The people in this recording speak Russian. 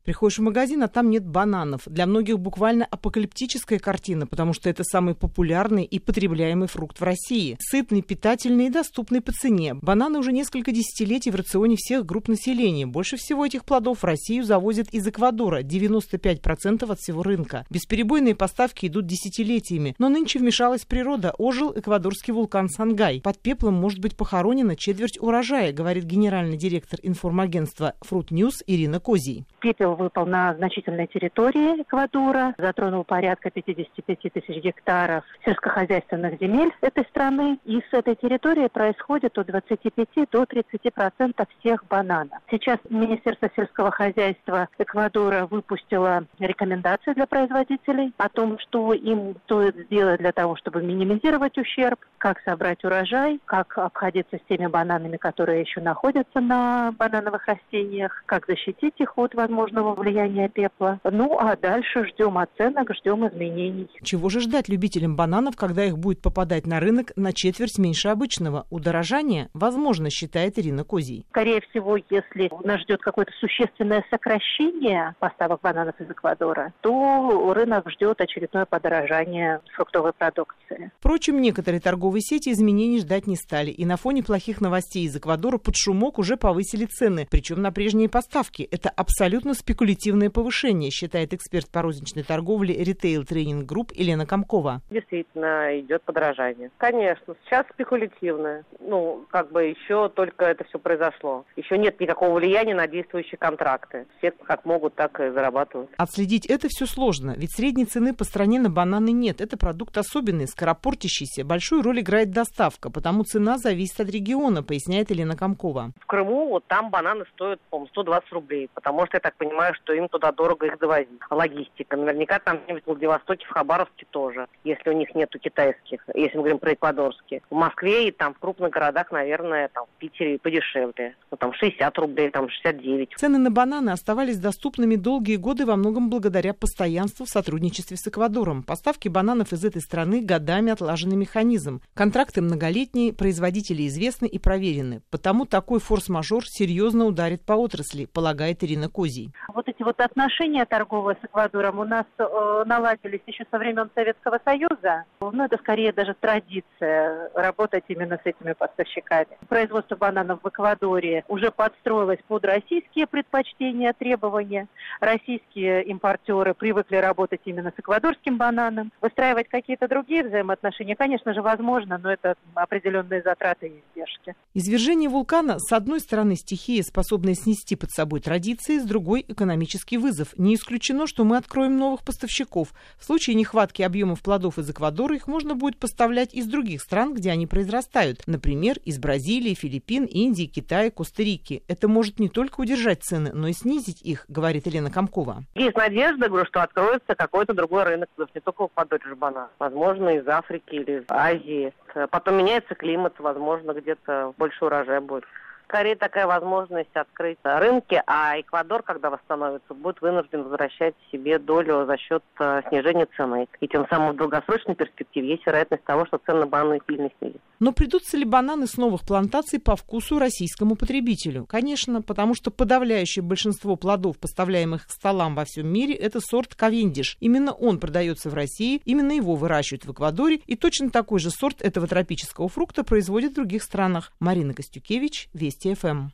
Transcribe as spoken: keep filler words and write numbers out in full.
Приходишь в магазин, а там нет бананов. Для многих буквально апокалиптическая картина, потому что это самый популярный и потребляемый фрукт в России. Сытный, питательный и доступный по цене. Бананы уже несколько десятилетий в рационе всех групп населения. Больше всего этих плодов в Россию завозят из Эквадора, девяносто пять процентов от всего рынка. Бесперебойные поставки идут десятилетиями. Но нынче вмешалась природа, ожил эквадорский вулкан Сангай. Под пеплом может быть похоронена четверть урожая, говорит генеральный директор информагентства Fruit News Ирина Козий. Пепел выпал на значительной территории Эквадора, затронул порядка пятьдесят пять тысяч гектаров сельскохозяйственных земель этой страны. И с этой территории происходит от двадцати пяти до тридцати процентов всех бананов. Сейчас Министерство сельского хозяйства Эквадора выпустило рекомендации для производителей о том, что им стоит сделать для того, чтобы минимизировать ущерб, как собрать урожай, как обходиться с теми бананами, которые еще находятся на банановых растениях, как защитить их от возможного влияния пепла. Ну, а дальше ждем оценок, ждем изменений. Чего же ждать любителям бананов, когда их будет попадать на рынок на четверть меньше обычного? Удорожание возможно, считает Ирина Козий. Скорее всего, если нас ждет какое-то существенное сокращение поставок бананов из Эквадора, то рынок ждет очередное подорожание фруктовой продукции. Впрочем, некоторые торговые сети изменений ждать не стали. И на фоне плохих новостей из Эквадора под шумок уже повысили цены, причем на прежние поставки. Это абсолютно спекулятивное повышение, считает эксперт по розничной торговле Retail Training Group Елена Комкова. Действительно, идет подорожание. Конечно, сейчас спекулятивное. Ну, как бы еще только это все произошло. Еще нет никакого влияния на действующие контракты. Все как могут, так и зарабатывают. Отследить это все сложно, ведь средней цены по стране на бананы нет. Это продукт особенный, скоропортящийся. Большую роль играет доставка, потому цена зависит от региона, поясняет Елена Комкова. В Крыму вот там бананы стоят, по-моему, сто двадцать рублей, потому что я так понимаю, что им туда дорого их довозить. Логистика. Наверняка там в Владивостоке, в Хабаровске тоже, если у них нету китайских, если мы говорим про эквадорские. В Москве и там в крупных городах, наверное, там в Питере подешевле. Ну, там шестьдесят рублей, там шестьдесят девять. Цены на бананы оставались доступными долгие годы во многом благодаря постоянству в сотрудничестве с Эквадором. Поставки бананов из этой страны годами отлаженный механизм. Контракты многолетние, производители известны и проверены. Потому такой форс-мажор серьезно ударит по отрасли, полагает Ирина Козий. Вот эти вот отношения торговые с Эквадором у нас э, наладились еще со времен Советского Союза. Ну, это скорее даже традиция работать именно с этими поставщиками. Производство бананов в Эквадоре уже подстроилось под российские предпочтения, требования. Российские импортеры привыкли работать именно с эквадорским бананом. Выстраивать какие-то другие взаимоотношения, конечно же, возможно, но это определенные затраты и издержки. Извержение вулкана, с одной стороны, стихия, способная снести под собой традиции, с другой – экономический вызов. Не исключено, что мы откроем новых поставщиков. В случае нехватки объемов плодов из Эквадора их можно будет поставлять из других стран, где они произрастают. Например, из Бразилии, Филиппин, Индии, Китая, Коста-Рики. Это может не только удержать цены, но и снизить их, говорит Елена Комкова. Есть надежда, говорю, что откроется какой-то другой рынок, не только в Эквадоре же банан. Возможно, из Африки или из Азии. Потом меняется климат, возможно, где-то больше урожая будет. Скорее такая возможность открыть рынки, а Эквадор, когда восстановится, будет вынужден возвращать себе долю за счет э, снижения цены. И тем самым в долгосрочной перспективе есть вероятность того, что цены на бананы сильно снизятся. Но придутся ли бананы с новых плантаций по вкусу российскому потребителю? Конечно, потому что подавляющее большинство плодов, поставляемых к столам во всем мире, это сорт Кавендиш. Именно он продается в России, именно его выращивают в Эквадоре, и точно такой же сорт этого тропического фрукта производят в других странах. Марина Костюкевич, Вести эф эм.